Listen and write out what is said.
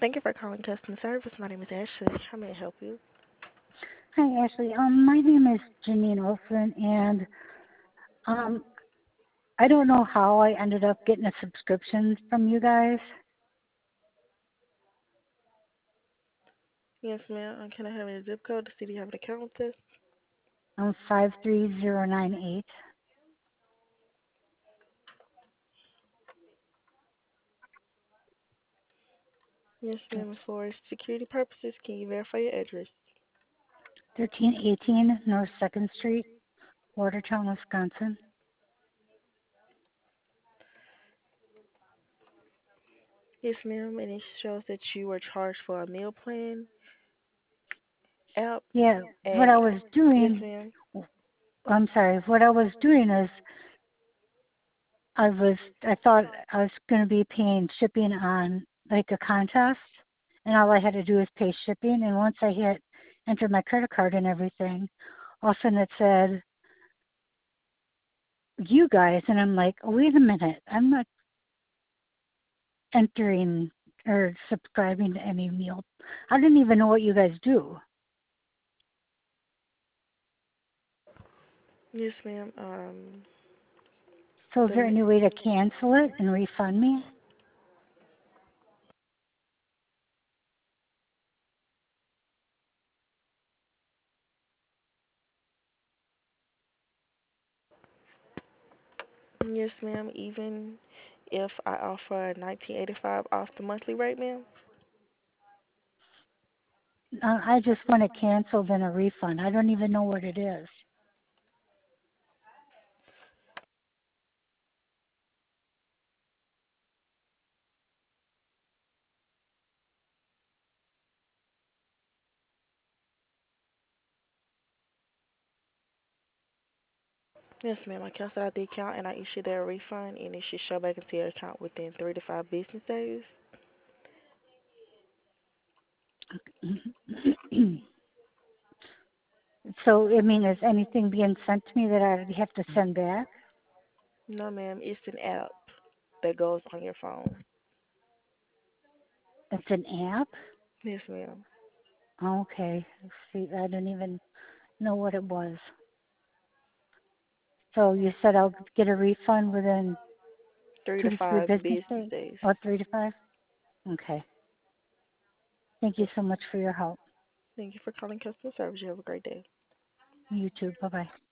Thank you for calling customer service. My name is Ashley. How may I help you? Hi, Ashley. My name is Janine Olson, and um, I don't know how I ended up getting a subscription from you guys. Yes, ma'am. Can I have your zip code to see if you have an account with us? 53098. Yes, That's ma'am. For security purposes, can you verify your address? 1318 North 2nd Street, Watertown, Wisconsin. Yes, ma'am. And it shows that you were charged for a meal plan app. Yeah, what At I was yes, doing, ma'am. I'm sorry, what I was doing is I thought I was going to be paying shipping on like a contest, and all I had to do was pay shipping. And once I hit enter my credit card and everything, all of a sudden it said you guys, and I'm like, oh, wait a minute, I'm not entering or subscribing to any meal. I didn't even know what you guys do. Yes, ma'am. So is The there any way to cancel it and refund me? yes, ma'am. Even if I offer 1985 off the monthly rate, ma'am. I just want to cancel then a refund. I don't even know what it is. Yes, ma'am. I canceled out the account and I issued their refund, and it should show back into your account within 3 to 5 business days. So, I mean, is anything being sent to me that I have to send back? No, ma'am. It's an app that goes on your phone. It's an app? Yes, ma'am. Okay. See, I didn't even know what it was. So you said I'll get a refund within Three two to to three five business business days? days. Or 3 to 5? Okay. Thank you so much for your help. Thank you for calling customer service. You have a great day. You too. Bye-bye.